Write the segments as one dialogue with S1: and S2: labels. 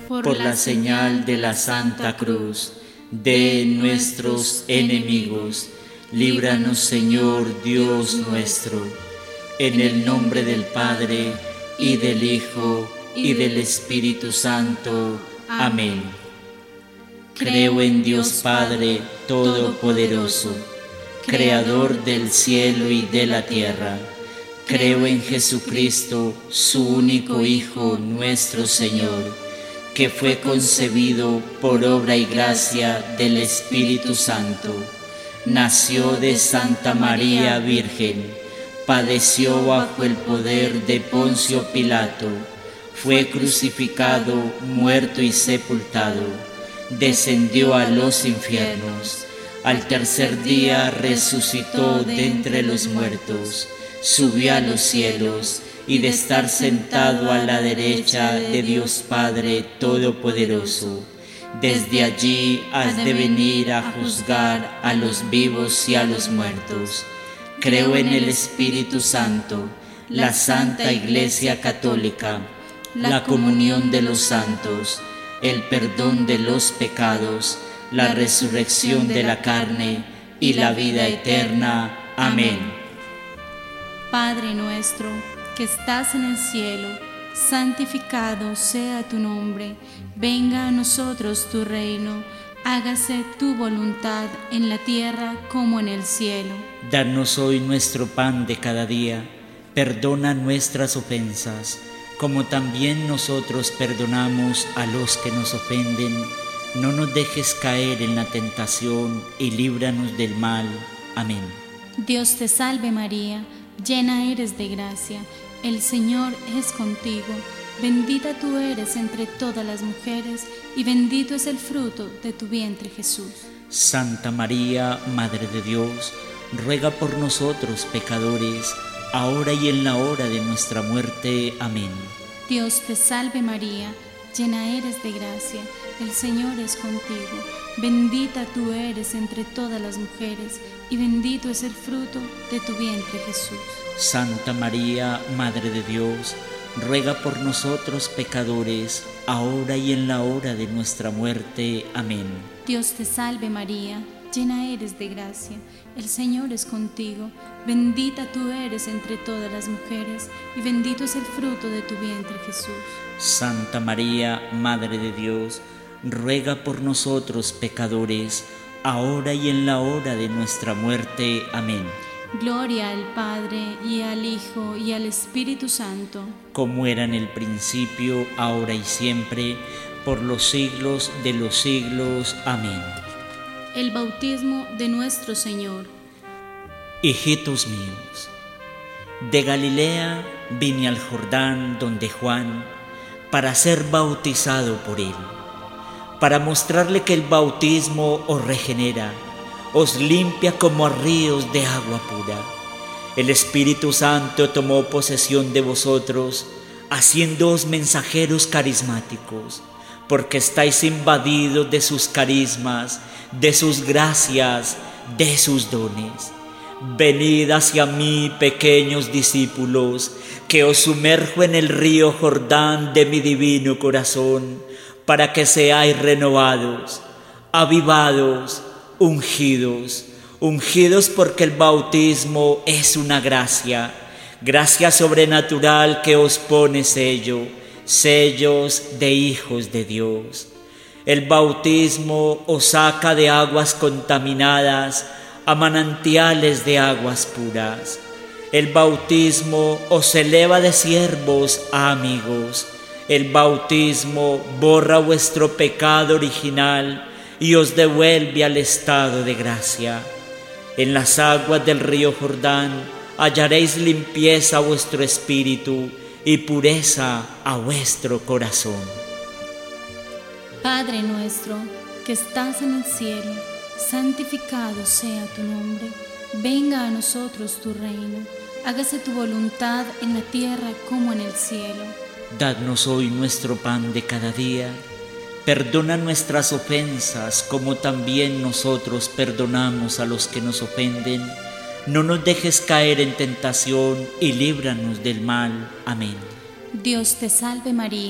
S1: por la señal de la Santa Cruz, de nuestros enemigos, líbranos, Señor Dios nuestro, en el nombre del Padre, y del Hijo, y del Espíritu Santo. Amén. Creo en Dios Padre Todopoderoso, Creador del cielo y de la tierra. Creo en Jesucristo, su único Hijo, nuestro Señor, que fue concebido por obra y gracia del Espíritu Santo. Nació de Santa María Virgen, padeció bajo el poder de Poncio Pilato, fue crucificado, muerto y sepultado, descendió a los infiernos, al tercer día resucitó de entre los muertos, subió a los cielos, y de estar sentado a la derecha de Dios Padre Todopoderoso, desde allí has de venir a juzgar a los vivos y a los muertos. Creo en el Espíritu Santo, la Santa Iglesia Católica, la comunión de los santos, el perdón de los pecados, la resurrección de la carne y la vida eterna. Amén.
S2: Padre nuestro, que estás en el cielo, santificado sea tu nombre. Venga a nosotros tu reino. Hágase tu voluntad en la tierra como en el cielo.
S1: Danos hoy nuestro pan de cada día. Perdona nuestras ofensas, como también nosotros perdonamos a los que nos ofenden. No nos dejes caer en la tentación y líbranos del mal. Amén.
S2: Dios te salve María, llena eres de gracia, el Señor es contigo. Bendita tú eres entre todas las mujeres, y bendito es el fruto de tu vientre, Jesús.
S1: Santa María, Madre de Dios, ruega por nosotros pecadores, ahora y en la hora de nuestra muerte. Amén.
S2: Dios te salve María, llena eres de gracia, el Señor es contigo. Bendita tú eres entre todas las mujeres, y bendito es el fruto de tu vientre, Jesús.
S1: Santa María, Madre de Dios, ruega por nosotros pecadores, ahora y en la hora de nuestra muerte. Amén.
S2: Dios te salve María, llena eres de gracia, el Señor es contigo. Bendita tú eres entre todas las mujeres, y bendito es el fruto de tu vientre, Jesús.
S1: Santa María, Madre de Dios, ruega por nosotros pecadores, ahora y en la hora de nuestra muerte. Amén.
S2: Gloria al Padre, y al Hijo, y al Espíritu Santo,
S1: como era en el principio, ahora y siempre, por los siglos de los siglos. Amén.
S2: El bautismo de nuestro Señor.
S1: Hijitos míos, de Galilea vine al Jordán donde Juan, para ser bautizado por él, para mostrarle que el bautismo os regenera, os limpia como a ríos de agua pura. El Espíritu Santo tomó posesión de vosotros, haciéndoos mensajeros carismáticos, porque estáis invadidos de sus carismas, de sus gracias, de sus dones. Venid hacia mí, pequeños discípulos, que os sumerjo en el río Jordán de mi divino corazón, para que seáis renovados, avivados, ungidos porque el bautismo es una gracia sobrenatural que os pone sellos de hijos de Dios. El bautismo os saca de aguas contaminadas a manantiales de aguas puras. El bautismo os eleva de siervos a amigos. El bautismo borra vuestro pecado original y os devuelve al estado de gracia. En las aguas del río Jordán hallaréis limpieza a vuestro espíritu y pureza a vuestro corazón.
S2: Padre nuestro, que estás en el cielo, santificado sea tu nombre. Venga a nosotros tu reino. Hágase tu voluntad en la tierra como en el cielo.
S1: Dadnos hoy nuestro pan de cada día. Perdona nuestras ofensas, como también nosotros perdonamos a los que nos ofenden. No nos dejes caer en tentación y líbranos del mal. Amén.
S2: Dios te salve María,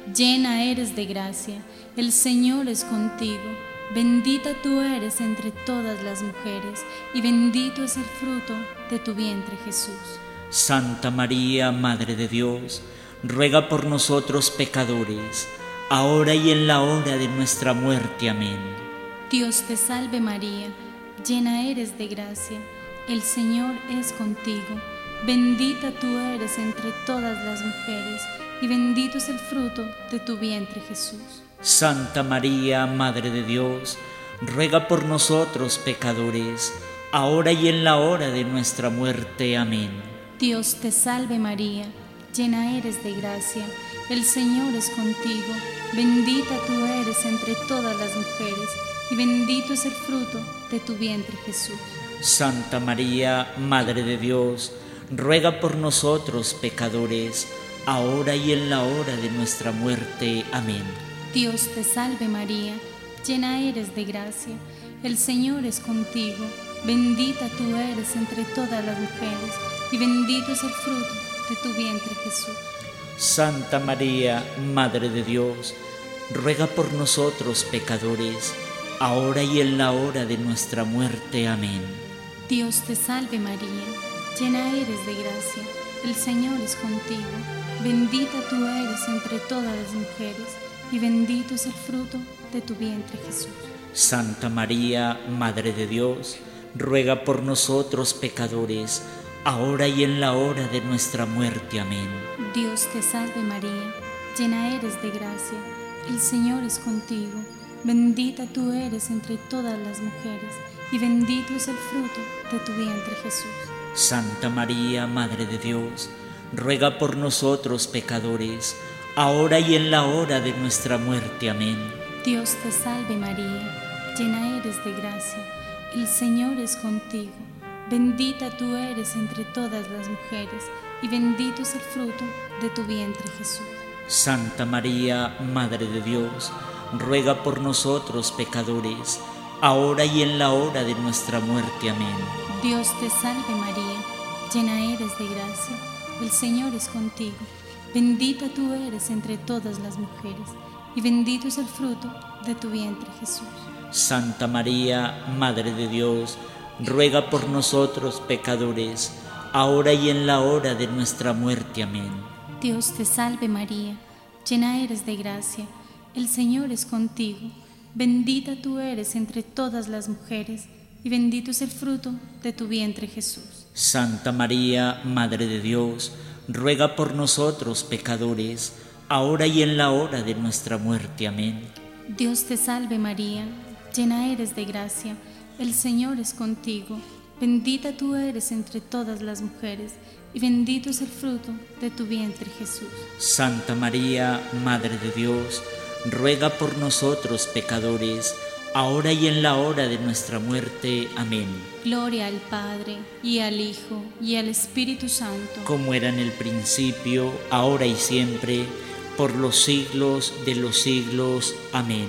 S2: llena eres de gracia, el Señor es contigo. Bendita tú eres entre todas las mujeres, y bendito es el fruto de tu vientre, Jesús.
S1: Santa María, Madre de Dios, ruega por nosotros pecadores, ahora y en la hora de nuestra muerte. Amén.
S2: Dios te salve María, llena eres de gracia, el Señor es contigo. Bendita tú eres entre todas las mujeres, y bendito es el fruto de tu vientre, Jesús.
S1: Santa María, Madre de Dios, ruega por nosotros pecadores, ahora y en la hora de nuestra muerte. Amén.
S2: Dios te salve María, llena eres de gracia, el Señor es contigo. Bendita tú eres entre todas las mujeres, y bendito es el fruto de tu vientre, Jesús.
S1: Santa María, Madre de Dios, ruega por nosotros pecadores, ahora y en la hora de nuestra muerte. Amén.
S2: Dios te salve María, llena eres de gracia, el Señor es contigo. Bendita tú eres entre todas las mujeres, y bendito es el fruto de tu vientre, Jesús.
S1: Santa María, Madre de Dios, ruega por nosotros pecadores, ahora y en la hora de nuestra muerte. Amén.
S2: Dios te salve María, llena eres de gracia, el Señor es contigo. Bendita tú eres entre todas las mujeres, y bendito es el fruto de tu vientre, Jesús.
S1: Santa María, Madre de Dios, ruega por nosotros pecadores, ahora y en la hora de nuestra muerte. Amén.
S2: Dios te salve María, llena eres de gracia, el Señor es contigo. Bendita tú eres entre todas las mujeres, y bendito es el fruto de tu vientre, Jesús.
S1: Santa María, Madre de Dios, ruega por nosotros pecadores, ahora y en la hora de nuestra muerte. Amén.
S2: Dios te salve María, llena eres de gracia, el Señor es contigo. Bendita tú eres entre todas las mujeres, y bendito es el fruto de tu vientre, Jesús.
S1: Santa María, Madre de Dios, ruega por nosotros pecadores, ahora y en la hora de nuestra muerte. Amén.
S2: Dios te salve María, llena eres de gracia, el Señor es contigo. Bendita tú eres entre todas las mujeres, y bendito es el fruto de tu vientre, Jesús.
S1: Santa María, Madre de Dios, ruega por nosotros pecadores, ahora y en la hora de nuestra muerte. Amén.
S2: Dios te salve María, llena eres de gracia, el Señor es contigo. Bendita tú eres entre todas las mujeres, y bendito es el fruto de tu vientre, Jesús.
S1: Santa María, Madre de Dios, ruega por nosotros pecadores, ahora y en la hora de nuestra muerte. Amén.
S2: Dios te salve María, llena eres de gracia, el Señor es contigo. Bendita tú eres entre todas las mujeres, y bendito es el fruto de tu vientre, Jesús.
S1: Santa María, Madre de Dios, ruega por nosotros pecadores, ahora y en la hora de nuestra muerte. Amén.
S2: Gloria al Padre, y al Hijo, y al Espíritu Santo,
S1: como era en el principio, ahora y siempre, por los siglos de los siglos. Amén.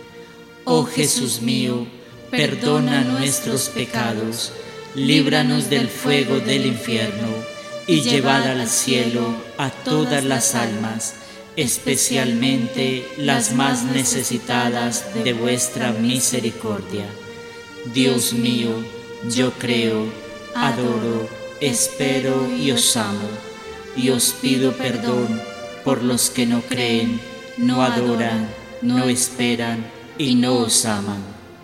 S1: Oh Jesús mío, perdona nuestros pecados, líbranos del fuego del infierno, y llevad al cielo a todas las almas, especialmente las más necesitadas de vuestra misericordia. Dios mío, yo creo, adoro, espero y os amo, y os pido perdón por los que no creen, no adoran, no esperan y no os aman.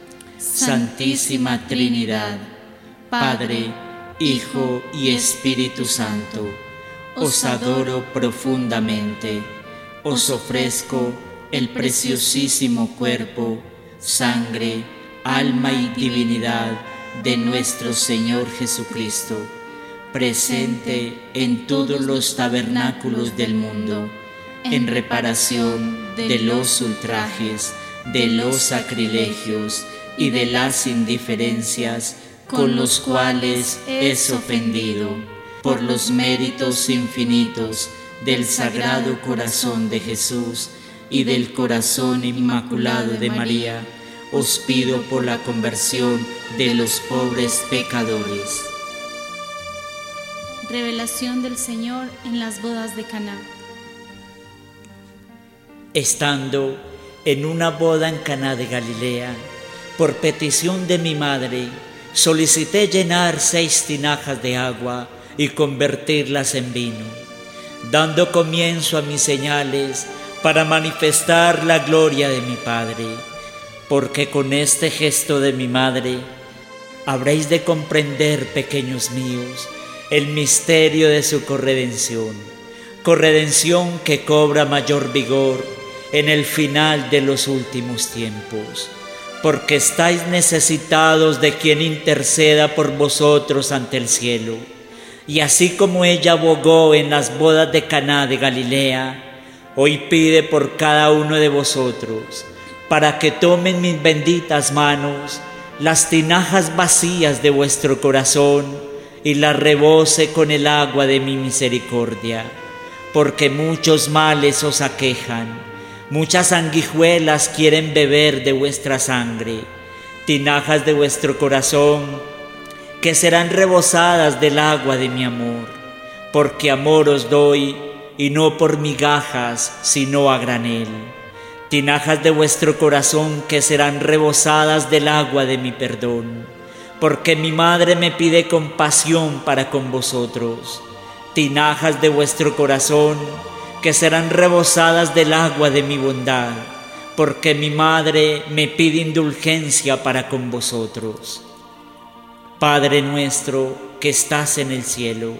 S1: Santísima Trinidad, Padre, Hijo y Espíritu Santo, os adoro profundamente. Os ofrezco el preciosísimo cuerpo, sangre, alma y divinidad de nuestro Señor Jesucristo, presente en todos los tabernáculos del mundo, en reparación de los ultrajes, de los sacrilegios y de las indiferencias con los cuales es ofendido, por los méritos infinitos del Sagrado Corazón de Jesús y del Corazón Inmaculado de María, os pido por la conversión de los pobres pecadores.
S2: Revelación del Señor en las bodas de Caná.
S1: Estando en una boda en Caná de Galilea, por petición de mi madre, solicité llenar 6 tinajas de agua y convertirlas en vino, dando comienzo a mis señales para manifestar la gloria de mi Padre, porque con este gesto de mi madre habréis de comprender, pequeños míos, el misterio de su corredención, corredención que cobra mayor vigor en el final de los últimos tiempos, porque estáis necesitados de quien interceda por vosotros ante el cielo. Y así como ella abogó en las bodas de Caná de Galilea, hoy pide por cada uno de vosotros, para que tomen mis benditas manos las tinajas vacías de vuestro corazón y las rebose con el agua de mi misericordia, porque muchos males os aquejan. Muchas sanguijuelas quieren beber de vuestra sangre, tinajas de vuestro corazón que serán rebosadas del agua de mi amor, porque amor os doy y no por migajas, sino a granel. Tinajas de vuestro corazón que serán rebosadas del agua de mi perdón, porque mi madre me pide compasión para con vosotros. Tinajas de vuestro corazón que serán rebosadas del agua de mi bondad, porque mi madre me pide indulgencia para con vosotros. Padre nuestro que estás en el cielo,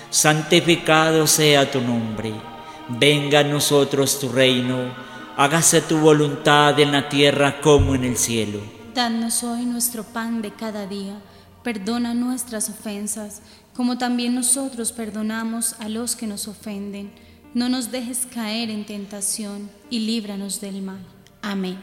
S1: santificado sea tu nombre. Venga a nosotros tu reino, hágase tu voluntad en la tierra como en el cielo.
S2: Danos hoy nuestro pan de cada día, perdona nuestras ofensas, como también nosotros perdonamos a los que nos ofenden. No nos dejes caer en tentación y líbranos del mal. Amén.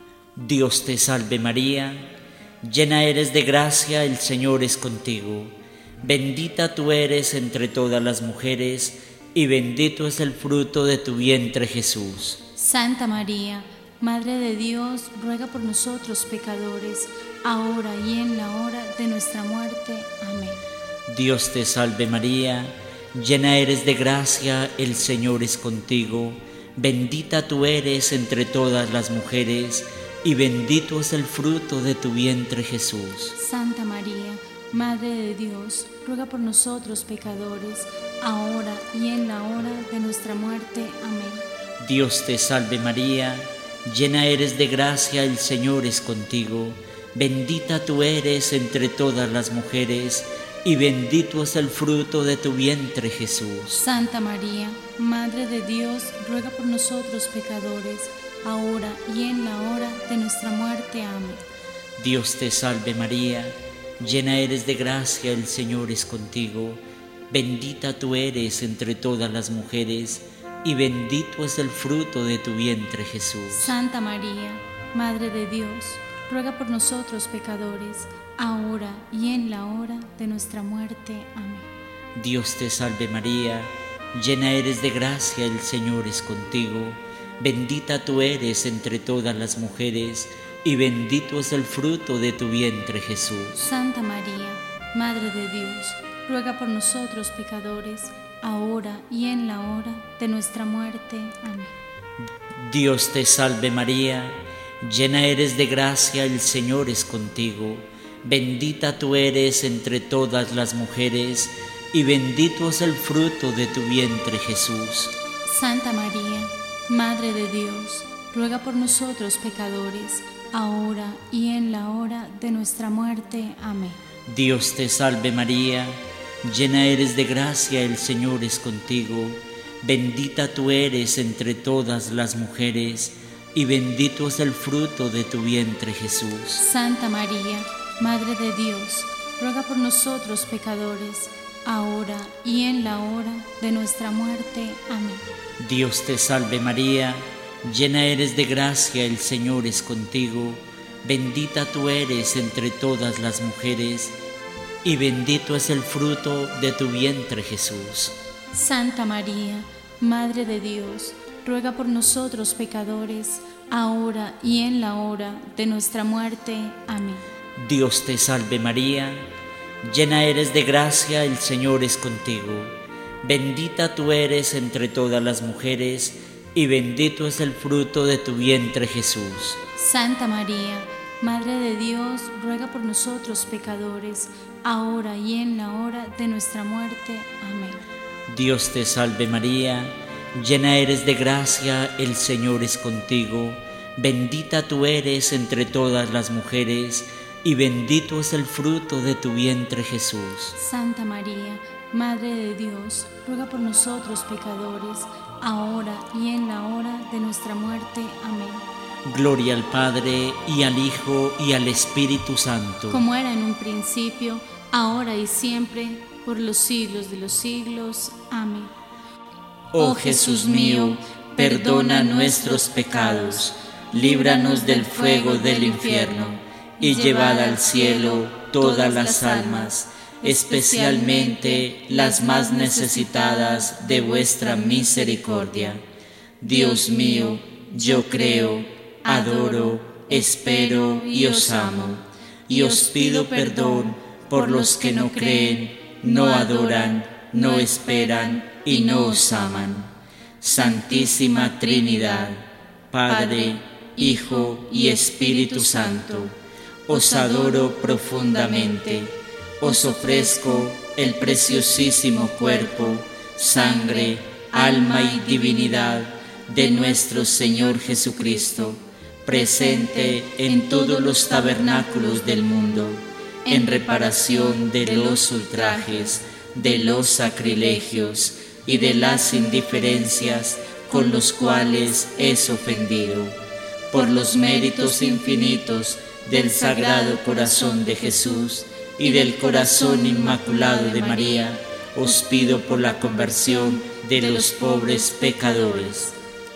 S1: Dios te salve María, llena eres de gracia, el Señor es contigo. Bendita tú eres entre todas las mujeres, y bendito es el fruto de tu vientre Jesús.
S2: Santa María, Madre de Dios, ruega por nosotros pecadores, ahora y en la hora de nuestra muerte. Amén.
S1: Dios te salve María, llena eres de gracia, el Señor es contigo. Bendita tú eres entre todas las mujeres, y bendito es el fruto de tu vientre Jesús.
S2: Santa María, Madre de Dios, ruega por nosotros pecadores, ahora y en la hora de nuestra muerte. Amén.
S1: Dios te salve María, llena eres de gracia, el Señor es contigo. Bendita tú eres entre todas las mujeres, y bendito es el fruto de tu vientre Jesús.
S2: Santa María, Madre de Dios, ruega por nosotros pecadores, ahora y en la hora de nuestra muerte. Amén.
S1: Dios te salve María, llena eres de gracia, el Señor es contigo. Bendita tú eres entre todas las mujeres, y bendito es el fruto de tu vientre Jesús.
S2: Santa María, Madre de Dios, ruega por nosotros pecadores, ahora y en la hora de nuestra muerte. Amén.
S1: Dios te salve María, llena eres de gracia, el Señor es contigo. Bendita tú eres entre todas las mujeres, y bendito es el fruto de tu vientre Jesús.
S2: Santa María, Madre de Dios, ruega por nosotros pecadores, ahora y en la hora de nuestra muerte. Amén.
S1: Dios te salve María, llena eres de gracia, el Señor es contigo. Bendita tú eres entre todas las mujeres, y bendito es el fruto de tu vientre Jesús.
S2: Santa María, Madre de Dios, ruega por nosotros pecadores, ahora y en la hora de nuestra muerte. Amén.
S1: Dios te salve María, llena eres de gracia, el Señor es contigo. Bendita tú eres entre todas las mujeres, y bendito es el fruto de tu vientre Jesús.
S2: Santa María, Madre de Dios, ruega por nosotros pecadores, ahora y en la hora de nuestra muerte. Amén.
S1: Dios te salve María, llena eres de gracia, el Señor es contigo. Bendita tú eres entre todas las mujeres, y bendito es el fruto de tu vientre Jesús.
S2: Santa María, Madre de Dios, ruega por nosotros pecadores, ahora y en la hora de nuestra muerte. Amén.
S1: Dios te salve María, llena eres de gracia, el Señor es contigo. Bendita tú eres entre todas las mujeres, y bendito es el fruto de tu vientre, Jesús.
S2: Santa María, Madre de Dios, ruega por nosotros pecadores, ahora y en la hora de nuestra muerte. Amén.
S1: Dios te salve María, llena eres de gracia, el Señor es contigo. Bendita tú eres entre todas las mujeres, y bendito es el fruto de tu vientre, Jesús.
S2: Santa María, Madre de Dios, ruega por nosotros pecadores, ahora y en la hora de nuestra muerte. Amén.
S1: Gloria al Padre, y al Hijo, y al Espíritu Santo.
S2: Como era en un principio, ahora y siempre, por los siglos de los siglos. Amén.
S1: Oh Jesús mío, perdona nuestros pecados, líbranos del fuego del infierno, y llevad al cielo todas las almas, especialmente las más necesitadas de vuestra misericordia. Dios mío, yo creo, adoro, espero y os amo, y os pido perdón por los que no creen, no adoran, no esperan y no os aman. Santísima Trinidad, Padre, Hijo y Espíritu Santo, os adoro profundamente, os ofrezco el preciosísimo cuerpo, sangre, alma y divinidad de nuestro Señor Jesucristo, presente en todos los tabernáculos del mundo, en reparación de los ultrajes, de los sacrilegios y de las indiferencias con los cuales es ofendido. Por los méritos infinitos del Sagrado Corazón de Jesús y del Corazón Inmaculado de María, os pido por la conversión de los pobres pecadores.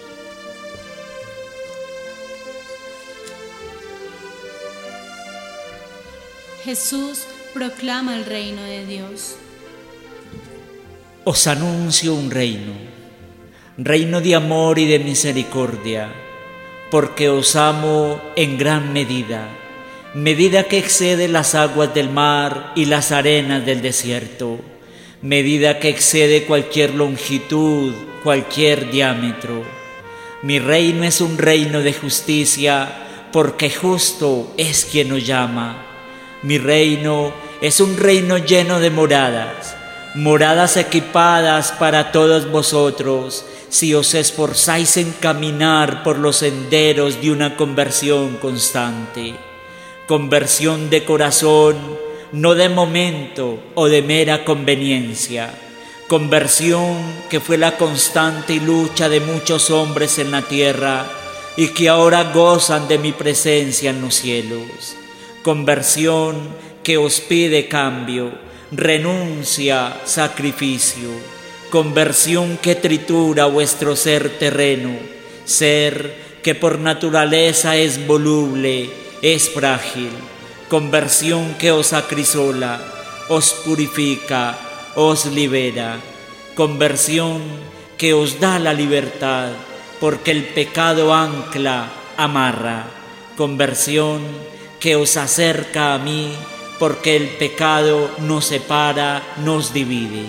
S2: Jesús proclama el reino de Dios.
S1: Os anuncio un reino, reino de amor y de misericordia, porque os amo en gran medida, medida que excede las aguas del mar y las arenas del desierto, medida que excede cualquier longitud, cualquier diámetro. Mi reino es un reino de justicia, porque justo es quien nos llama. Mi reino es un reino lleno de moradas, moradas equipadas para todos vosotros, si os esforzáis en caminar por los senderos de una conversión constante. Conversión de corazón, no de momento o de mera conveniencia. Conversión que fue la constante lucha de muchos hombres en la tierra y que ahora gozan de mi presencia en los cielos. Conversión que os pide cambio, renuncia, sacrificio. Conversión que tritura vuestro ser terreno, ser que por naturaleza es voluble, es frágil. Conversión que os acrisola, os purifica, os libera. Conversión que os da la libertad, porque el pecado ancla, amarra. Conversión que os acerca a mí, porque el pecado nos separa, nos divide.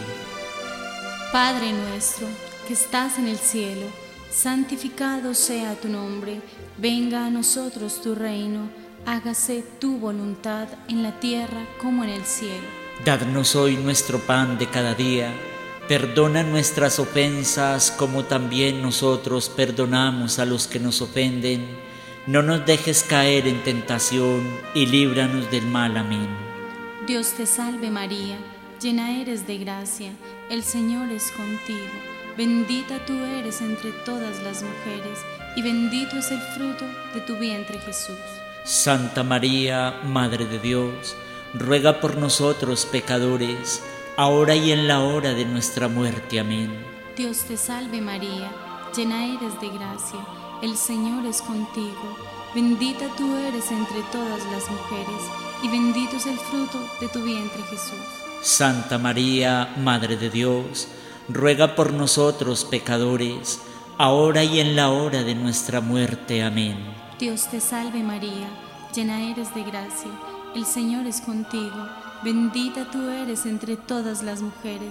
S2: Padre nuestro, que estás en el cielo, santificado sea tu nombre. Venga a nosotros tu reino, hágase tu voluntad en la tierra como en el cielo.
S1: Dadnos hoy nuestro pan de cada día. Perdona nuestras ofensas como también nosotros perdonamos a los que nos ofenden. No nos dejes caer en tentación y líbranos del mal. Amén.
S2: Dios te salve María, llena eres de gracia, el Señor es contigo. Bendita tú eres entre todas las mujeres, y bendito es el fruto de tu vientre Jesús.
S1: Santa María, Madre de Dios, ruega por nosotros pecadores, ahora y en la hora de nuestra muerte. Amén.
S2: Dios te salve María, llena eres de gracia, el Señor es contigo. Bendita tú eres entre todas las mujeres, y bendito es el fruto de tu vientre Jesús.
S1: Santa María, Madre de Dios, ruega por nosotros pecadores, ahora y en la hora de nuestra muerte. Amén.
S2: Dios te salve María, llena eres de gracia, el Señor es contigo. Bendita tú eres entre todas las mujeres,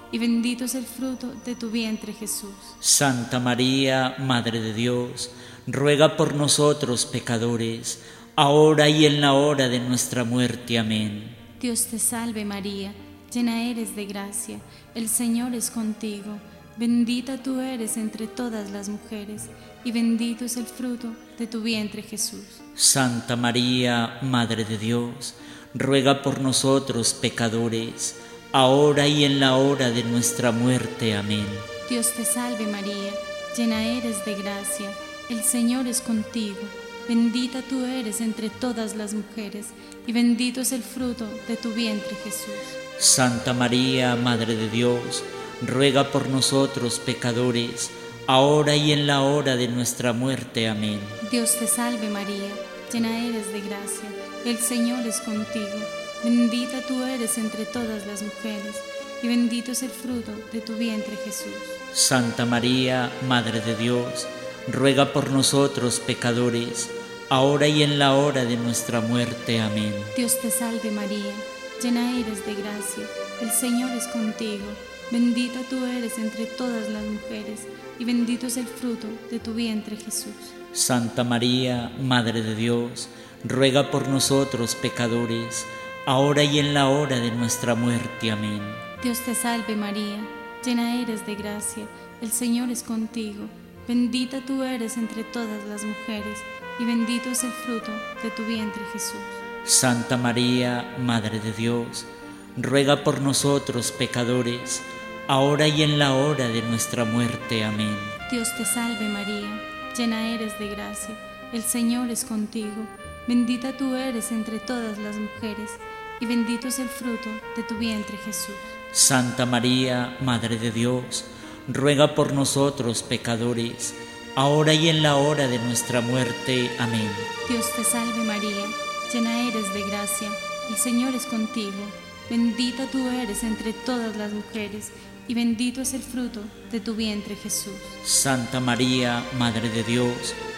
S2: y bendito es el fruto de tu vientre, Jesús.
S1: Santa María, Madre de Dios, ruega por nosotros pecadores, ahora y en la hora de nuestra muerte. Amén.
S2: Dios te salve María, llena eres de gracia, el Señor es contigo. Bendita tú eres entre todas las mujeres, y bendito es el fruto de tu vientre, Jesús.
S1: Santa María, Madre de Dios, ruega por nosotros pecadores, ahora y en la hora de nuestra muerte. Amén.
S2: Dios te salve María, llena eres de gracia, el Señor es contigo. Bendita tú eres entre todas las mujeres, y bendito es el fruto de tu vientre, Jesús.
S1: Santa María, Madre de Dios, ruega por nosotros pecadores, ahora y en la hora de nuestra muerte. Amén.
S2: Dios te salve María, llena eres de gracia, el Señor es contigo. Bendita tú eres entre todas las mujeres, y bendito es el fruto de tu vientre, Jesús.
S1: Santa María, Madre de Dios, ruega por nosotros pecadores, ahora y en la hora de nuestra muerte. Amén.
S2: Dios te salve María, llena eres de gracia, el Señor es contigo. Bendita tú eres entre todas las mujeres, y bendito es el fruto de tu vientre, Jesús.
S1: Santa María, Madre de Dios, ruega por nosotros pecadores, ahora y en la hora de nuestra muerte. Amén.
S2: Dios te salve María, llena eres de gracia, el Señor es contigo. Bendita tú eres entre todas las mujeres, y bendito es el fruto de tu vientre, Jesús.
S1: Santa María, Madre de Dios, ruega por nosotros pecadores, ahora y en la hora de nuestra muerte. Amén.
S2: Dios te salve María, llena eres de gracia, el Señor es contigo. Bendita tú eres entre todas las mujeres, y bendito es el fruto de tu vientre, Jesús.
S1: Santa María, Madre de Dios, ruega por nosotros pecadores, ahora y en la hora de nuestra muerte. Amén.
S2: Dios te salve María, llena eres de gracia, el Señor es contigo. Bendita tú eres entre todas las mujeres, y bendito es el fruto de tu vientre, Jesús.
S1: Santa María, Madre de Dios,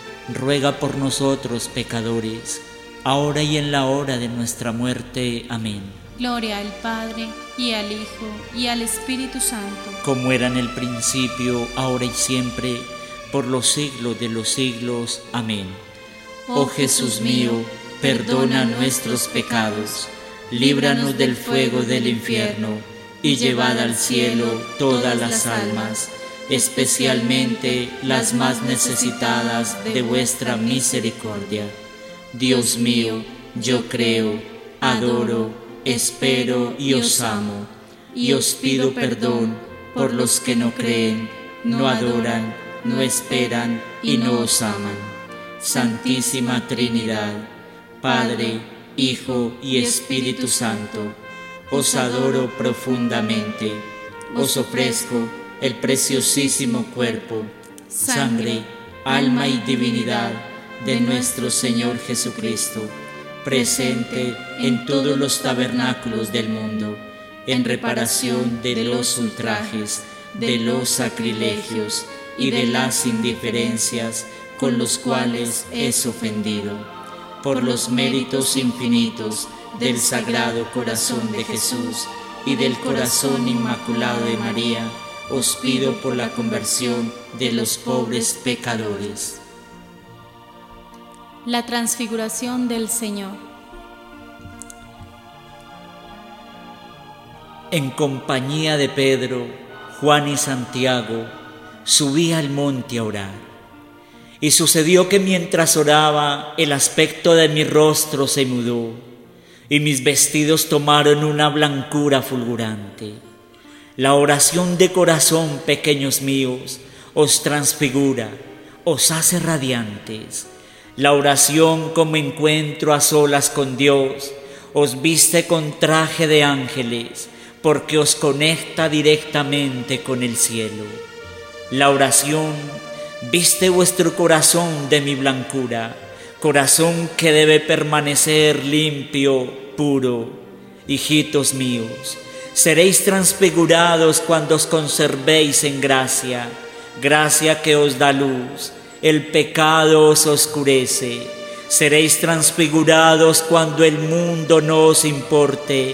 S1: ruega por nosotros pecadores, ahora y en la hora de nuestra muerte. Amén.
S2: Gloria al Padre, y al Hijo, y al Espíritu Santo,
S1: como era en el principio, ahora y siempre, por los siglos de los siglos. Amén. Oh Jesús mío, perdona nuestros pecados, líbranos del fuego del infierno, y llevad al cielo todas las almas, especialmente las más necesitadas de vuestra misericordia. Dios mío, yo creo, adoro, espero y os amo, y os pido perdón por los que no creen, no adoran, no esperan y no os aman. Santísima Trinidad, Padre, Hijo y Espíritu Santo, os adoro profundamente, os ofrezco el preciosísimo cuerpo, sangre, alma y divinidad de nuestro Señor Jesucristo, presente en todos los tabernáculos del mundo, en reparación de los ultrajes, de los sacrilegios y de las indiferencias con los cuales es ofendido, por los méritos infinitos del Sagrado Corazón de Jesús y del Corazón Inmaculado de María, os pido por la conversión de los pobres pecadores.
S2: La transfiguración del Señor.
S1: En compañía de Pedro, Juan y Santiago, subí al monte a orar. Y sucedió que mientras oraba, el aspecto de mi rostro se mudó, y mis vestidos tomaron una blancura fulgurante. La oración de corazón, pequeños míos, os transfigura, os hace radiantes. La oración como encuentro a solas con Dios, os viste con traje de ángeles, porque os conecta directamente con el cielo. La oración viste vuestro corazón de mi blancura, corazón que debe permanecer limpio, puro. Hijitos míos, seréis transfigurados cuando os conservéis en gracia, gracia que os da luz, el pecado os oscurece. Seréis transfigurados cuando el mundo no os importe,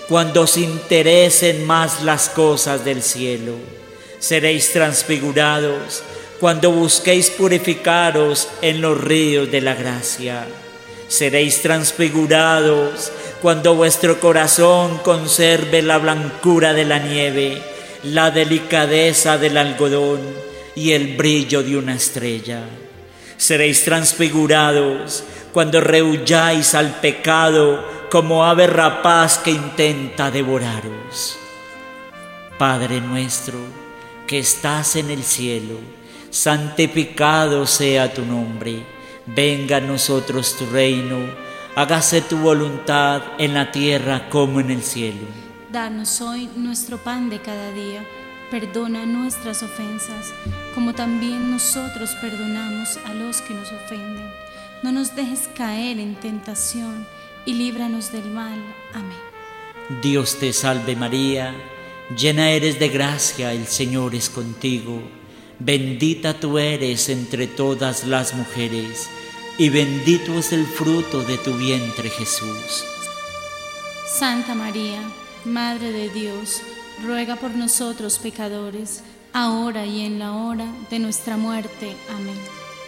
S1: cuando os interesen más las cosas del cielo. Seréis transfigurados cuando busquéis purificaros en los ríos de la gracia. Seréis transfigurados cuando vuestro corazón conserve la blancura de la nieve, la delicadeza del algodón y el brillo de una estrella. Seréis transfigurados cuando rehuyáis al pecado como ave rapaz que intenta devoraros. Padre nuestro, que estás en el cielo, santificado sea tu nombre. Venga a nosotros tu reino, hágase tu voluntad en la tierra como en el cielo.
S2: Danos hoy nuestro pan de cada día. Perdona nuestras ofensas, como también nosotros perdonamos a los que nos ofenden. No nos dejes caer en tentación y líbranos del mal. Amén.
S1: Dios te salve María, llena eres de gracia, el Señor es contigo. Bendita tú eres entre todas las mujeres, y bendito es el fruto de tu vientre, Jesús.
S2: Santa María, Madre de Dios, ruega por nosotros pecadores, ahora y en la hora de nuestra muerte. Amén.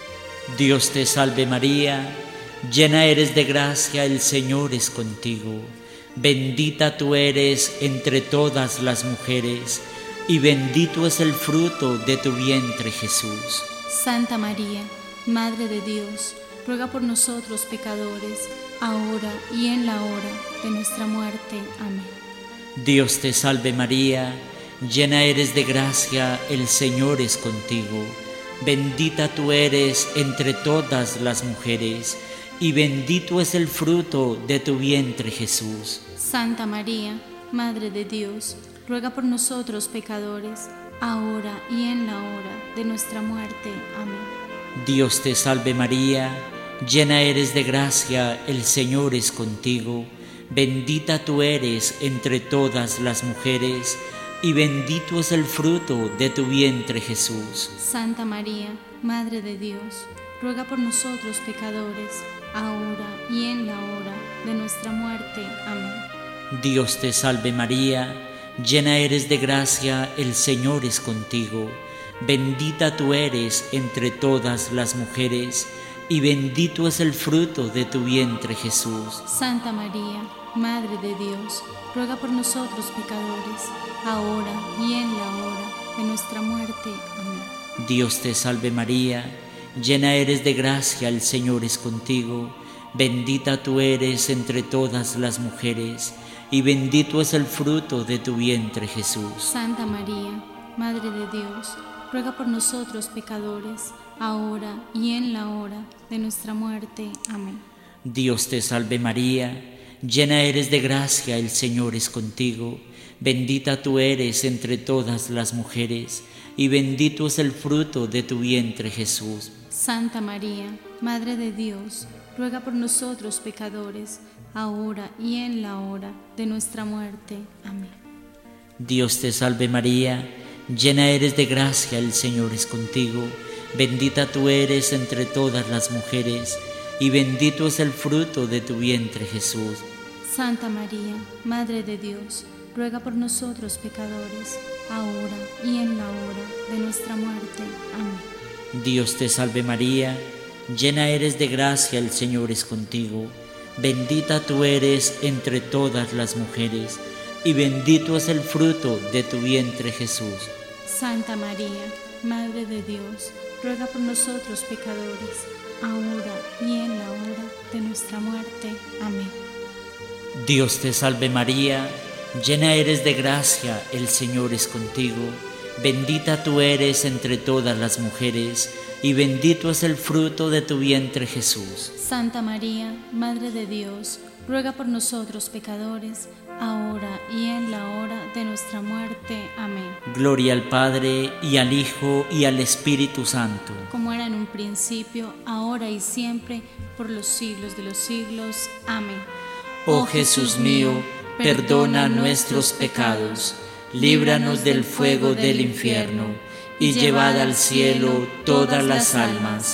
S1: Dios te salve María, llena eres de gracia, el Señor es contigo. Bendita tú eres entre todas las mujeres, y bendito es el fruto de tu vientre, Jesús.
S2: Santa María, Madre de Dios, ruega por nosotros pecadores, ahora y en la hora de nuestra muerte. Amén.
S1: Dios te salve María, llena eres de gracia, el Señor es contigo. Bendita tú eres entre todas las mujeres, y bendito es el fruto de tu vientre, Jesús.
S2: Santa María, Madre de Dios, ruega por nosotros pecadores, ahora y en la hora de nuestra muerte. Amén.
S1: Dios te salve María, llena eres de gracia, el Señor es contigo. Bendita tú eres entre todas las mujeres, y bendito es el fruto de tu vientre, Jesús.
S2: Santa María, Madre de Dios, ruega por nosotros pecadores, ahora y en la hora de nuestra muerte. Amén.
S1: Dios te salve María, llena eres de gracia, el Señor es contigo. Bendita tú eres entre todas las mujeres, y bendito es el fruto de tu vientre, Jesús.
S2: Santa María, Madre de Dios, ruega por nosotros pecadores, ahora y en la hora de nuestra muerte. Amén.
S1: Dios te salve María, llena eres de gracia, el Señor es contigo. Bendita tú eres entre todas las mujeres, y bendito es el fruto de tu vientre, Jesús.
S2: Santa María, Madre de Dios, ruega por nosotros pecadores, ahora y en la hora de nuestra muerte. Amén.
S1: Dios te salve María, llena eres de gracia, el Señor es contigo. Bendita tú eres entre todas las mujeres, y bendito es el fruto de tu vientre, Jesús.
S2: Santa María, Madre de Dios, ruega por nosotros pecadores, ahora y en la hora de nuestra muerte. Amén.
S1: Dios te salve María, llena eres de gracia, el Señor es contigo. Bendita tú eres entre todas las mujeres, y bendito es el fruto de tu vientre, Jesús.
S2: Santa María, Madre de Dios, ruega por nosotros pecadores, ahora y en la hora de nuestra muerte. Amén.
S1: Dios te salve María, llena eres de gracia, el Señor es contigo. Bendita tú eres entre todas las mujeres, y bendito es el fruto de tu vientre, Jesús.
S2: Santa María, Madre de Dios, ruega por nosotros pecadores, ahora y en la hora de nuestra muerte. Amén.
S1: Dios te salve María, llena eres de gracia, el Señor es contigo. Bendita tú eres entre todas las mujeres, y bendito es el fruto de tu vientre, Jesús.
S2: Santa María, Madre de Dios, ruega por nosotros pecadores, ahora y en la hora de nuestra muerte. Amén.
S1: Gloria al Padre, y al Hijo, y al Espíritu Santo.
S2: Como era en un principio, ahora y siempre, por los siglos de los siglos. Amén.
S1: Oh Jesús mío, perdona nuestros pecados, líbranos del fuego del infierno, y llevad al cielo todas las almas,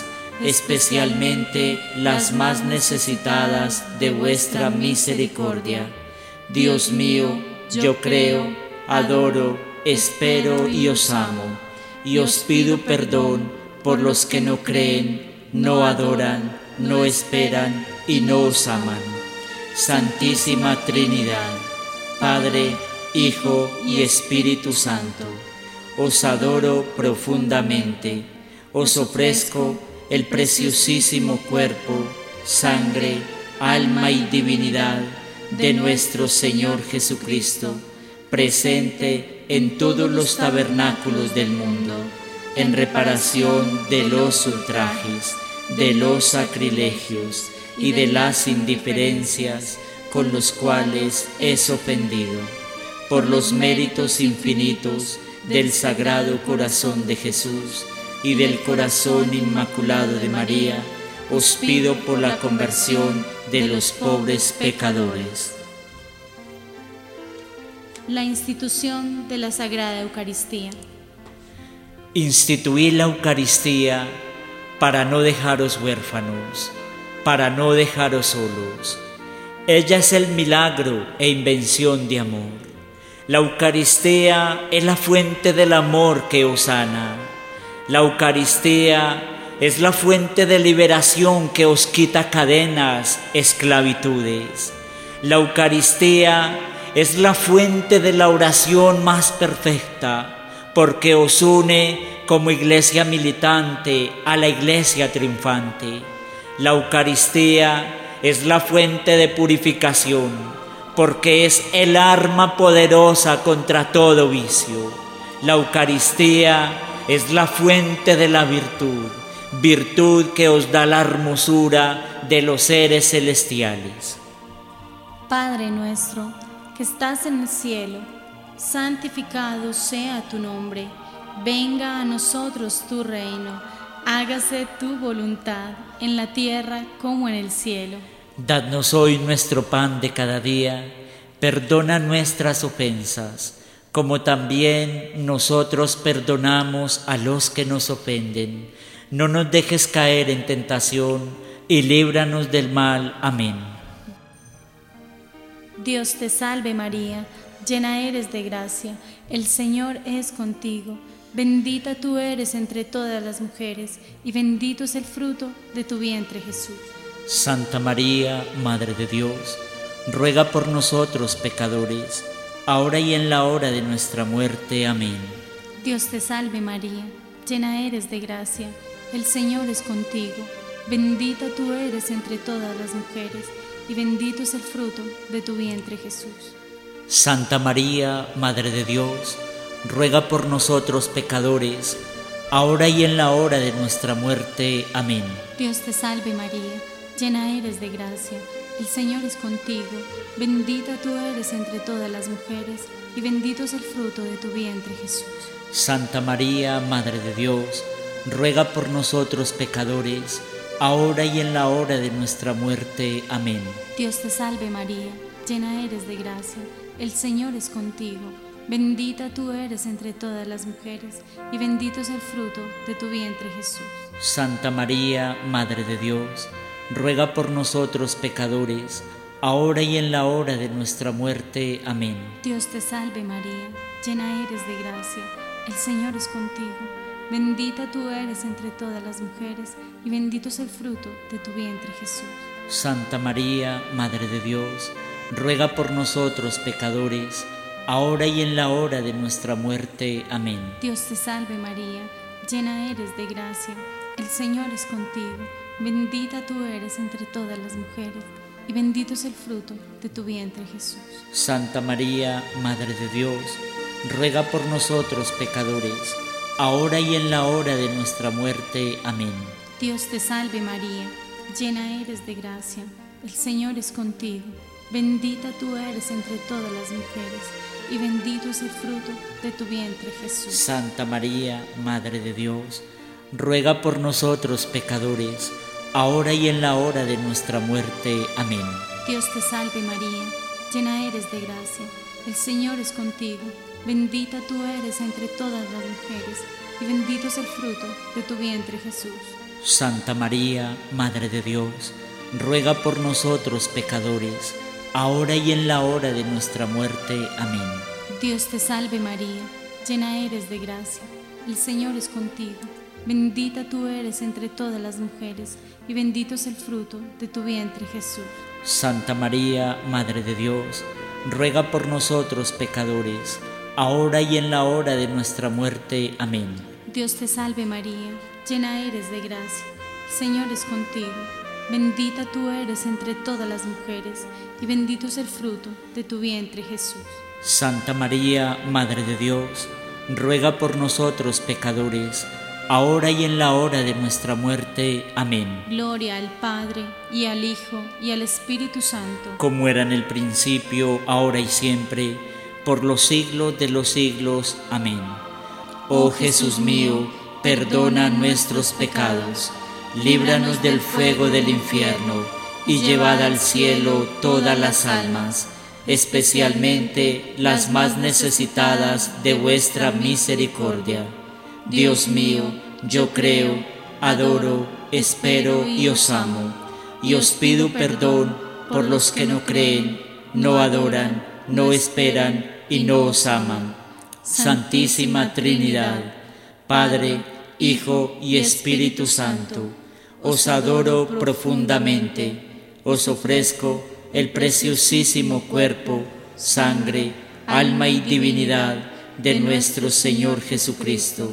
S1: especialmente las más necesitadas de vuestra misericordia. Dios mío, yo creo, adoro, espero y os amo, y os pido perdón por los que no creen, no adoran, no esperan y no os aman. Santísima Trinidad, Padre, Hijo y Espíritu Santo, os adoro profundamente, os ofrezco el preciosísimo cuerpo, sangre, alma y divinidad de nuestro Señor Jesucristo, presente en todos los tabernáculos del mundo, en reparación de los ultrajes, de los sacrilegios y de las indiferencias con los cuales es ofendido, por los méritos infinitos del Sagrado Corazón de Jesús y del Corazón Inmaculado de María, os pido por la conversión de los pobres pecadores.
S2: La institución de la Sagrada Eucaristía.
S1: Instituí la Eucaristía para no dejaros huérfanos, para no dejaros solos. Ella es el milagro e invención de amor. La Eucaristía es la fuente del amor que os sana. La Eucaristía es la fuente de liberación que os quita cadenas, esclavitudes. La Eucaristía es la fuente de la oración más perfecta, porque os une como iglesia militante a la iglesia triunfante. La Eucaristía es la fuente de purificación, porque es el arma poderosa contra todo vicio. La Eucaristía es la fuente de la virtud, virtud que os da la hermosura de los seres celestiales.
S2: Padre nuestro, que estás en el cielo, santificado sea tu nombre. Venga a nosotros tu reino. Hágase tu voluntad, en la tierra como en el cielo.
S1: Dadnos hoy nuestro pan de cada día. Perdona nuestras ofensas, como también nosotros perdonamos a los que nos ofenden. No nos dejes caer en tentación y líbranos del mal. Amén.
S2: Dios te salve María, llena eres de gracia, el Señor es contigo. Bendita tú eres entre todas las mujeres, y bendito es el fruto de tu vientre Jesús.
S1: Santa María, Madre de Dios, ruega por nosotros pecadores, ahora y en la hora de nuestra muerte. Amén.
S2: Dios te salve María, llena eres de gracia, el Señor es contigo. Bendita tú eres entre todas las mujeres, y bendito es el fruto de tu vientre Jesús.
S1: Santa María, Madre de Dios, ruega por nosotros pecadores, ahora y en la hora de nuestra muerte. Amén.
S2: Dios te salve María, llena eres de gracia, el Señor es contigo. Bendita tú eres entre todas las mujeres, y bendito es el fruto de tu vientre Jesús.
S1: Santa María, Madre de Dios, ruega por nosotros pecadores, ahora y en la hora de nuestra muerte. Amén.
S2: Dios te salve María, llena eres de gracia, el Señor es contigo. Bendita tú eres entre todas las mujeres, y bendito es el fruto de tu vientre Jesús.
S1: Santa María, Madre de Dios, ruega por nosotros pecadores, ahora y en la hora de nuestra muerte. Amén.
S2: Dios te salve María, llena eres de gracia, el Señor es contigo. Bendita tú eres entre todas las mujeres, y bendito es el fruto de tu vientre Jesús.
S1: Santa María, Madre de Dios, ruega por nosotros pecadores, ahora y en la hora de nuestra muerte. Amén.
S2: Dios te salve María, llena eres de gracia, el Señor es contigo. Bendita tú eres entre todas las mujeres, y bendito es el fruto de tu vientre Jesús.
S1: Santa María, Madre de Dios, ruega por nosotros pecadores, ahora y en la hora de nuestra muerte. Amén.
S2: Dios te salve María, llena eres de gracia, el Señor es contigo. Bendita tú eres entre todas las mujeres, y bendito es el fruto de tu vientre Jesús.
S1: Santa María, Madre de Dios, ruega por nosotros pecadores, ahora y en la hora de nuestra muerte. Amén.
S2: Dios te salve María, llena eres de gracia, el Señor es contigo. Bendita tú eres entre todas las mujeres, y bendito es el fruto de tu vientre Jesús.
S1: Santa María, Madre de Dios, ruega por nosotros pecadores, ahora y en la hora de nuestra muerte. Amén.
S2: Dios te salve María, llena eres de gracia, el Señor es contigo. Bendita tú eres entre todas las mujeres, y bendito es el fruto de tu vientre Jesús.
S1: Santa María, Madre de Dios, ruega por nosotros pecadores, ahora y en la hora de nuestra muerte. Amén.
S2: Dios te salve María, llena eres de gracia, el Señor es contigo. Bendita tú eres entre todas las mujeres, y bendito es el fruto de tu vientre Jesús.
S1: Santa María, Madre de Dios, ruega por nosotros pecadores, ahora y en la hora de nuestra muerte. Amén.
S2: Gloria al Padre, y al Hijo, y al Espíritu Santo.
S1: Como era en el principio, ahora y siempre, por los siglos de los siglos. Amén. Oh Jesús mío, perdona nuestros pecados, líbranos del fuego del infierno, y llevad al cielo todas las almas, especialmente las más necesitadas de vuestra misericordia. Dios mío, yo creo, adoro, espero y os amo, y os pido perdón por los que no creen, no adoran, no esperan y no os aman. Santísima Trinidad, Padre, Hijo y Espíritu Santo, os adoro profundamente, os ofrezco el preciosísimo cuerpo, sangre, alma y divinidad de nuestro Señor Jesucristo,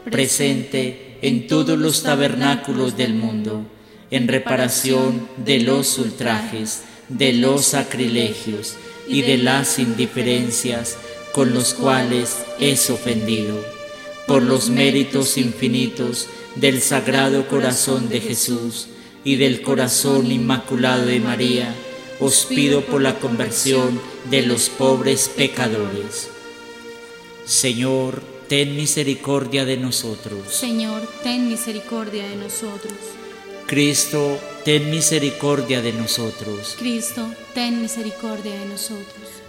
S1: presente en todos los tabernáculos del mundo, en reparación de los ultrajes, de los sacrilegios y de las indiferencias con los cuales es ofendido. Por los méritos infinitos del Sagrado Corazón de Jesús y del Corazón Inmaculado de María, os pido por la conversión de los pobres pecadores. Señor, ten misericordia de nosotros.
S2: Señor, ten misericordia de nosotros.
S1: Cristo, ten misericordia de nosotros.
S2: Cristo, ten misericordia de nosotros.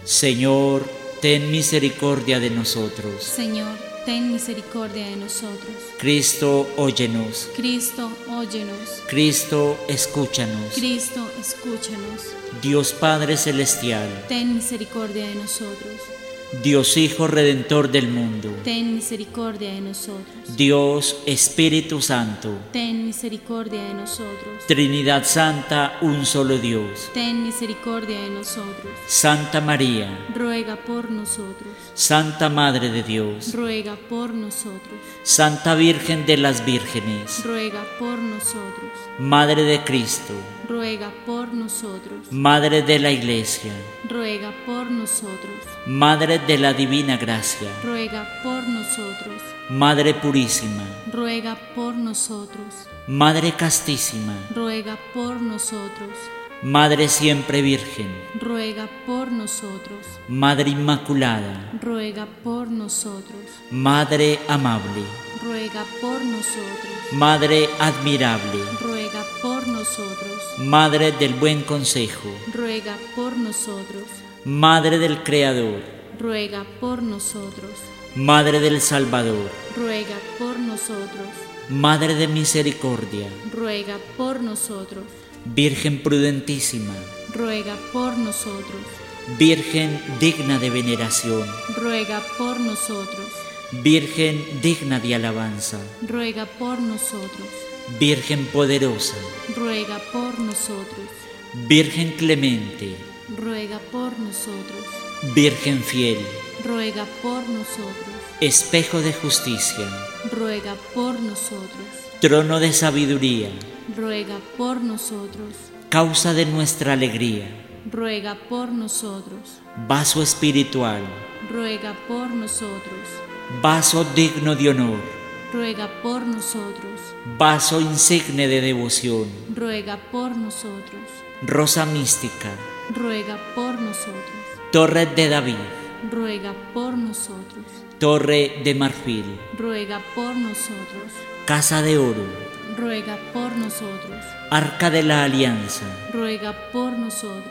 S1: Señor, ten misericordia de nosotros.
S2: Señor, ten misericordia de nosotros.
S1: Cristo, óyenos.
S2: Cristo, óyenos.
S1: Cristo, escúchanos.
S2: Cristo, escúchanos.
S1: Dios Padre Celestial,
S2: ten misericordia de nosotros.
S1: Dios Hijo Redentor del mundo,
S2: ten misericordia de nosotros.
S1: Dios Espíritu Santo,
S2: ten misericordia de nosotros.
S1: Trinidad Santa, un solo Dios,
S2: ten misericordia de nosotros.
S1: Santa María,
S2: ruega por nosotros.
S1: Santa Madre de Dios,
S2: ruega por nosotros.
S1: Santa Virgen de las Vírgenes,
S2: ruega por nosotros.
S1: Madre de Cristo,
S2: ruega por nosotros.
S1: Madre de la Iglesia,
S2: ruega por nosotros.
S1: Madre de la Divina Gracia,
S2: ruega por nosotros.
S1: Madre Purísima,
S2: ruega por nosotros.
S1: Madre Castísima,
S2: ruega por nosotros.
S1: Madre Siempre Virgen,
S2: ruega por nosotros.
S1: Madre Inmaculada,
S2: ruega por nosotros.
S1: Madre Amable,
S2: ruega por nosotros.
S1: Madre Admirable,
S2: ruega por nosotros.
S1: Madre del Buen Consejo,
S2: ruega por nosotros.
S1: Madre del Creador,
S2: ruega por nosotros.
S1: Madre del Salvador,
S2: ruega por nosotros.
S1: Madre de Misericordia,
S2: ruega por nosotros.
S1: Virgen prudentísima,
S2: ruega por nosotros.
S1: Virgen digna de veneración,
S2: ruega por nosotros.
S1: Virgen digna de alabanza,
S2: ruega por nosotros.
S1: Virgen poderosa,
S2: ruega por nosotros.
S1: Virgen clemente,
S2: ruega por nosotros.
S1: Virgen fiel,
S2: ruega por nosotros.
S1: Espejo de justicia,
S2: ruega por nosotros.
S1: Trono de sabiduría,
S2: ruega por nosotros.
S1: Causa de nuestra alegría,
S2: ruega por nosotros.
S1: Vaso espiritual,
S2: ruega por nosotros.
S1: Vaso digno de honor,
S2: ruega por nosotros.
S1: Vaso insigne de devoción,
S2: ruega por nosotros.
S1: Rosa mística,
S2: ruega por nosotros.
S1: Torre de David,
S2: ruega por nosotros.
S1: Torre de marfil,
S2: ruega por nosotros.
S1: Casa de oro,
S2: ruega por nosotros.
S1: Arca de la Alianza,
S2: ruega por nosotros.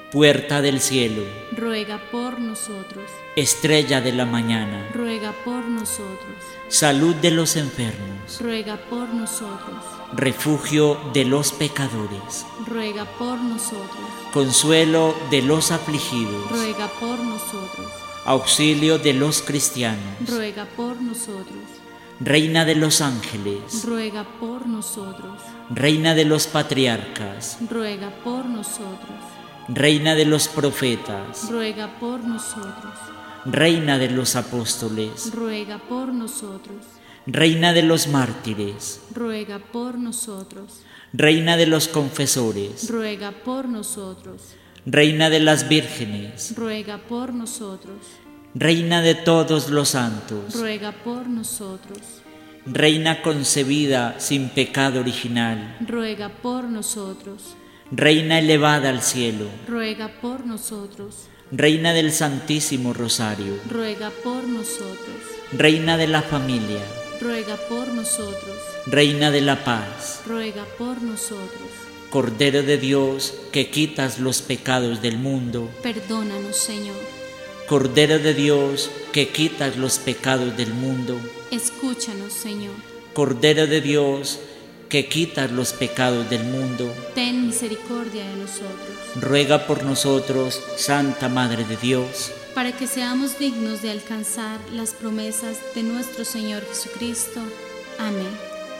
S1: Puerta del cielo,
S2: ruega por nosotros.
S1: estrella de la mañana,
S2: Ruega por nosotros.
S1: salud de los enfermos,
S2: Ruega por nosotros.
S1: refugio de los pecadores,
S2: Ruega por nosotros.
S1: consuelo de los afligidos,
S2: Ruega por nosotros.
S1: auxilio de los cristianos,
S2: Ruega por nosotros.
S1: reina de los ángeles,
S2: Ruega por nosotros.
S1: reina de los patriarcas,
S2: Ruega por nosotros.
S1: reina de los profetas,
S2: Ruega por nosotros.
S1: reina de los apóstoles,
S2: Ruega por nosotros.
S1: reina de los mártires,
S2: Ruega por nosotros.
S1: reina de los confesores,
S2: Ruega por nosotros.
S1: reina de las vírgenes,
S2: Ruega por nosotros.
S1: reina de todos los santos,
S2: Ruega por nosotros.
S1: reina concebida sin pecado original,
S2: Ruega por nosotros.
S1: reina elevada al cielo,
S2: Ruega por nosotros.
S1: reina del Santísimo Rosario,
S2: Ruega por nosotros.
S1: reina de la familia,
S2: Ruega por nosotros.
S1: reina de la paz,
S2: Ruega por nosotros.
S1: Cordero de Dios que quitas los pecados del mundo,
S2: Perdónanos, Señor.
S1: Cordero de Dios que quitas los pecados del mundo,
S2: Escúchanos, Señor.
S1: Cordero de Dios que quitas los pecados del mundo,
S2: Ten misericordia de nosotros,
S1: ruega por nosotros, Santa Madre de Dios,
S2: para que seamos dignos de alcanzar las promesas de nuestro Señor Jesucristo. Amén.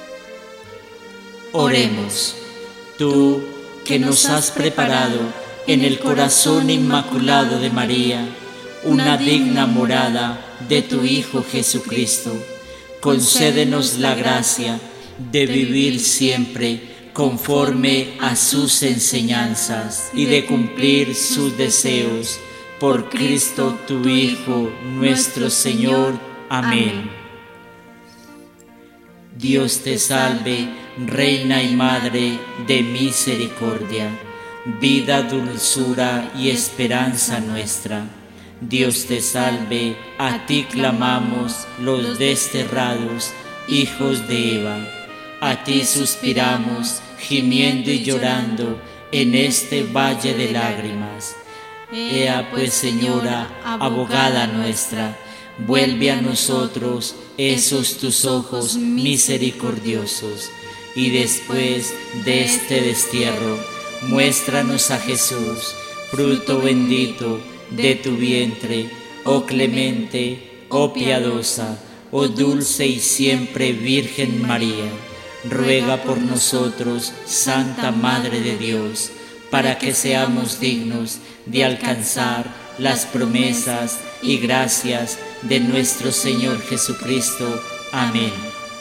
S1: oremos. Tú que nos has preparado en el corazón inmaculado de María una digna morada de tu Hijo Jesucristo, concédenos la gracia de vivir siempre conforme a sus enseñanzas y de cumplir sus deseos. Por Cristo tu Hijo, nuestro Señor. Amén. Dios te salve, Reina y Madre de misericordia, vida, dulzura y esperanza nuestra. Dios te salve, a ti clamamos los desterrados hijos de Eva. A ti suspiramos, gimiendo y llorando en este valle de lágrimas. Ea pues, Señora, abogada nuestra, vuelve a nosotros esos tus ojos misericordiosos, y después de este destierro, muéstranos a Jesús, fruto bendito de tu vientre, oh clemente, oh piadosa, oh dulce y siempre Virgen María. Ruega por nosotros, Santa Madre de Dios, para que seamos dignos de alcanzar las promesas y gracias de nuestro Señor Jesucristo. Amén.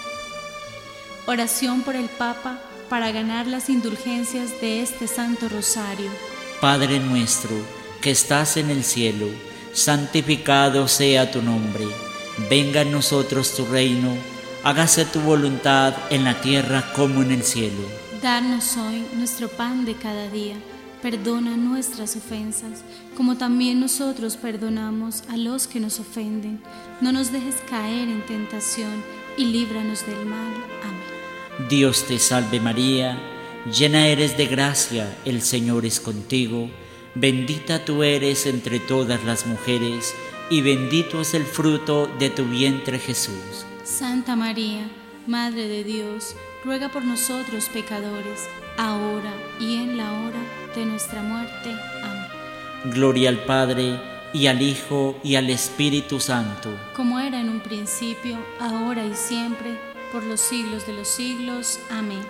S2: Oración por el Papa para ganar las indulgencias de este Santo Rosario.
S1: Padre nuestro, que estás en el cielo, santificado sea tu nombre. Venga a nosotros tu reino, hágase tu voluntad en la tierra como en el cielo.
S2: Danos hoy nuestro pan de cada día. Perdona nuestras ofensas, como también nosotros perdonamos a los que nos ofenden. No nos dejes caer en tentación y líbranos del mal. Amén.
S1: Dios te salve María, llena eres de gracia, el Señor es contigo. Bendita tú eres entre todas las mujeres, y bendito es el fruto de tu vientre Jesús.
S2: Santa María, Madre de Dios, ruega por nosotros pecadores, ahora y en la hora de nuestra muerte. Amén.
S1: Gloria al Padre, y al Hijo, y al Espíritu Santo.
S2: Como era en un principio, ahora y siempre, por los siglos de los siglos. Amén.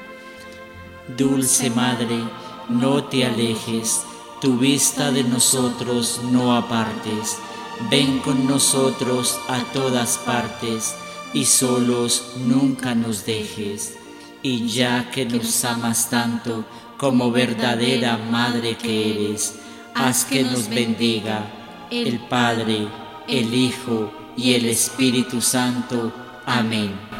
S1: Dulce Madre, no te alejes, tu vista de nosotros no apartes. Ven con nosotros a todas partes, y solos nunca nos dejes. Y ya que nos amas tanto, como verdadera Madre que eres, haz que nos bendiga el Padre, el Hijo y el Espíritu Santo. Amén.